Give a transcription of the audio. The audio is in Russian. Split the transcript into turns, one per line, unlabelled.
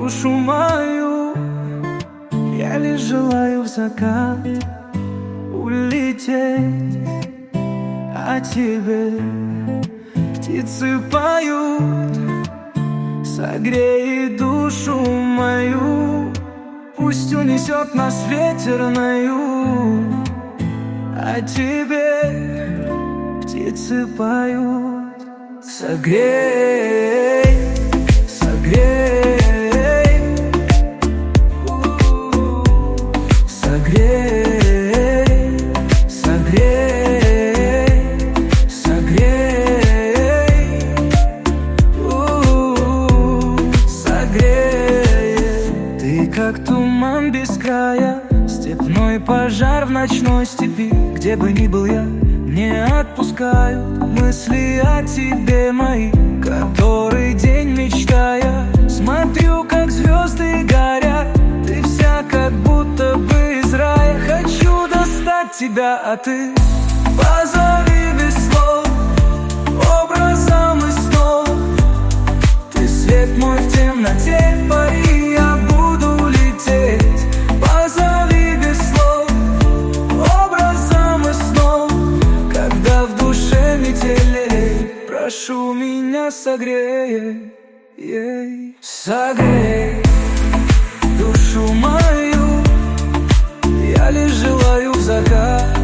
душу мою. Я лишь желаю в закат улететь, а тебе птицы поют. Согрей душу мою, пусть унесет нас ветер на юг, а тебе птицы поют. Согрей, согрей, согрей, согрей, согрей, согрей. Ты как туман без края, степной пожар в ночной степи. Где бы ни был я, не отпускают мысли о тебе мои. Который день мечтая, смотрю, как звезды горят. Ты вся как будто бы из рая. Хочу достать тебя, а ты позови без слов, образом из снов. Ты свет мой в темноте, пари, я буду лететь. Позови без слов, образом из снов. Когда в душе метелей, прошу меня согрей, согрей душу мою. Я лишь желаю в закат